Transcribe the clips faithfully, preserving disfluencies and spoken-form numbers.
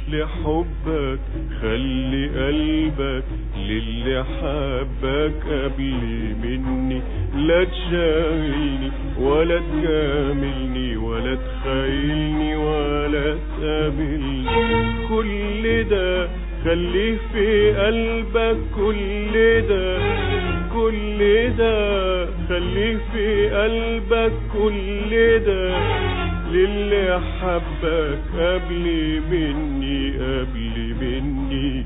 لحبك خلي قلبك للي حبك قبل مني. لا تشاغلني ولا تجاملني ولا تخيلني ولا تقابلني. كل ده خليه في قلبك، كل ده كل ده خليه في قلبك، كل ده للي حبك قبل مني قبل مني.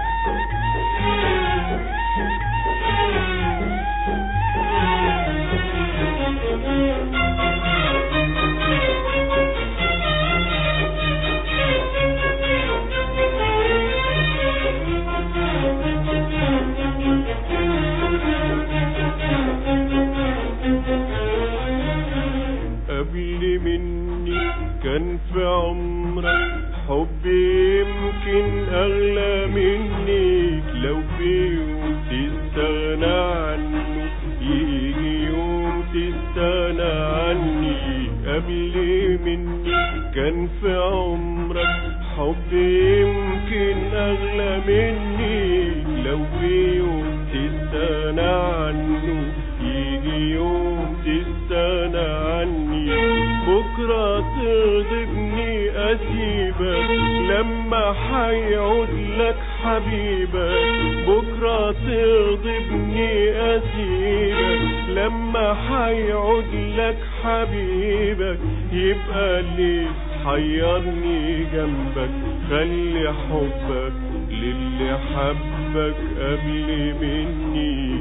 قبل مني كان في عمرك حب يمكن أغلى مني. لو في يوم تستغنى عنه يجي يوم تستغنى عني. قبل مني كان في عمرك حب يمكن أغلى مني. لو في يوم تستغنى عنه يجي يوم تستغنى عني. بكرة تغضبني أسيبك لما حيعود لك حبيبك. بكرة تغضبني أسيبك لما حيعود لك حبيبك. يبقى ليه حيرني جنبك؟ خلي حبك للي حبك قبل مني.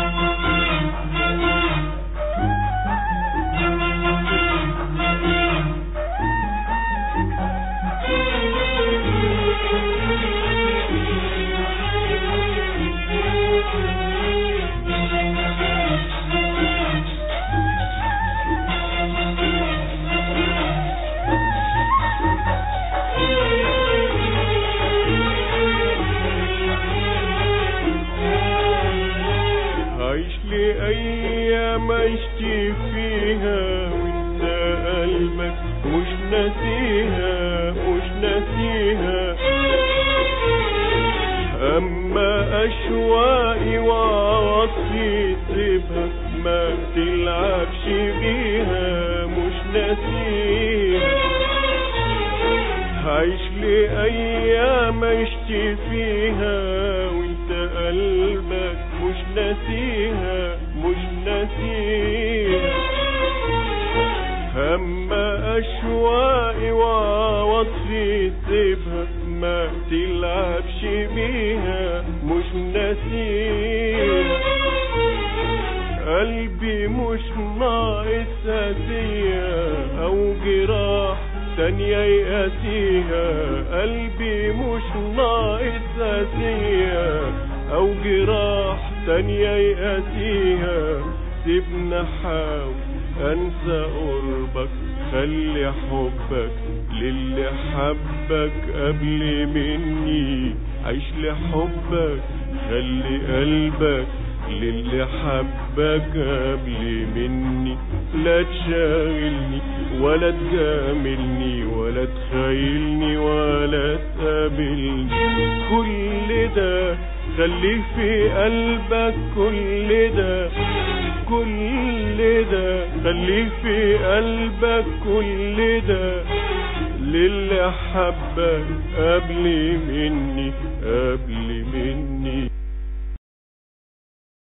أيام عشتي فيها وانت قلبك مش ناسيها مش ناسيها. أما أشواقي وعواطفي سيبها ما تلعبش بيها مش ناسيها. عيش لي أيام عشتي فيها وانت قلبك مش ناسيها مش ناسيها. أما أشواقي وعواطفي سيبها ما تلعبش بيها مش ناسيها. قلبي مش ناقص هدية أو جراح تانية يقاسيها. قلبي مش ناقص هدية أو جراح تانية يقاسيها. سيبنا حاول أنسى قربك، خلي حبك للي حبك قبل مني. عيش لحبك خلي قلبك للي حبك قبل مني. لا تشاغلني ولا تجاملني ولا تخيلني ولا تقابلني. كل ده خليه في قلبك، كل ده كل ده خليه في قلبك، كل ده للي حبك قبل مني قبل مني.